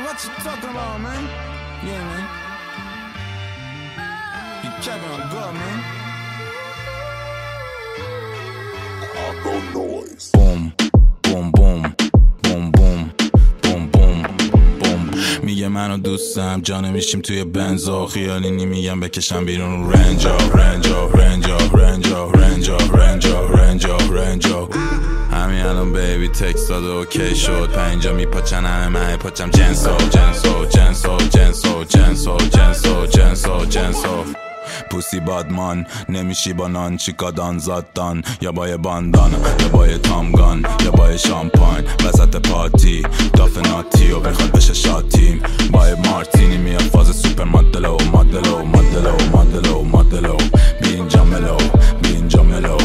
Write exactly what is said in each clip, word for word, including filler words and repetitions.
what you talking about, man? Yeah, man. You capping on God, man. Echo noise. Boom, boom, boom, boom, boom, boom, boom, boom. میگه منو دوستم جانه میشیم توی بنزا خیالی نمیگم بکشم بیرون رنجا رنجا رنجا رنجا رنجا رنجا رنجا رنجا همین الان بیبی تکست داده اوکی شد پنجا میپاچن همه من پاچم جنسو جنسو جنسو جنسو جنسو جنسو جنسو جنسو پوسی بادمان نمیشی با نان چیکادان زادان یا با یه باندان یا با یه تامگان یا با یه شامپاین وسط پارتی داف ناتی و بخواد بشه شاتیم با یه مارتینی میاد فاز سوپر مدلو مدلو مدلو مدلو مدلو بی اینجا ملو بی اینجا ملو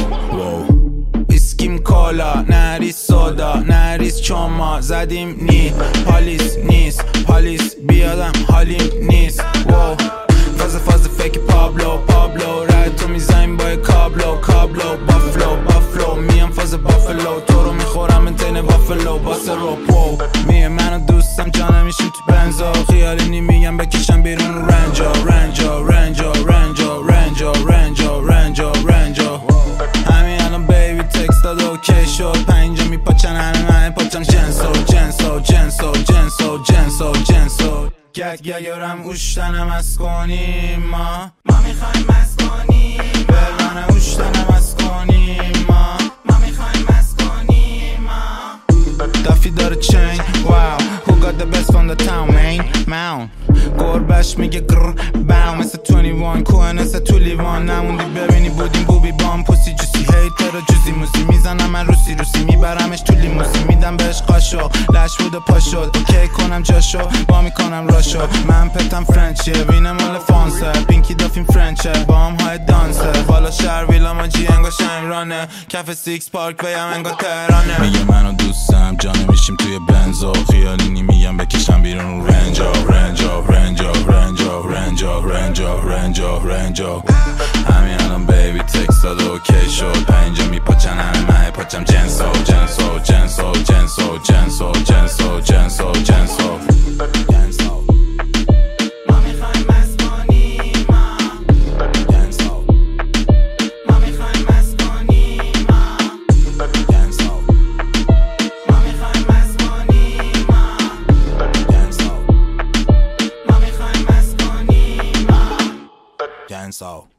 ویسکیم کالا نریس سودا نریس چوما زدیم نی پالیس نیست پالیس بیادم حالیم نیست وو فاز فاز فیک پابلو پابلو رد تو میزنیم با کابلو کابلو بافلو بافلو میم فاز بافلو تو رو میخورم انتین بافلو باسه رو پو میه منو دوستم جانه میشیم تو بنزا خیالی نمیگم بکشم بیرون رنجا رنجا رنجا رنجا رنجا رنجا رنجا رنجا همین الان بیبی تکست داد اوکی شد پنجا میپاچن همه من پاچم جنسو جنسو جنسو جنسو جنسو جنسو گگ گگرم اوشتنم از کنیم ما ما میخوایم از کنیم برانه اوشتنم از کنیم ما ما میخوایم از کنیم ما دافی داره چین واو who got the best from the town main mound گربش میگه گر باو مثل بیست و یک کوه نسه تو لیوان نموندی ببینی بودیم بوبی بام پوسی جوسی هیتر و جوزی موزی میزنم من روسی روسی میبرمش تو لیموسی میدم بهش قاشو لش بود و پا شد اوکی کنم جاشو با میکنم راشو من پتم فرنچیه وینم مال فانسه پینکی دافیم فرنچه با هم های دانسه بالا شهر ویلا ما جی انگا شنگرانه کف سیکس پارک ویم انگا تهرانه میگه منو دوستم جانه میشیم توی بنزا خیالی نمیگم بکشم بیرون رنجا رنجا رنجا رنجا رنجا رنجا رنجا رنجا همین الان بیبی تکست داد اوکی شد پنجا میپاچن همه من پاچم جنسو جنسو جنسو جنسو جنسو جنسو جنسو جنسو جنسو ما میخوایم از کنیم ما جنسو ما میخوایم از کنیم ما جنسو ما میخوایم از کنیم ما جنسو ما میخوایم از کنیم ما جنسو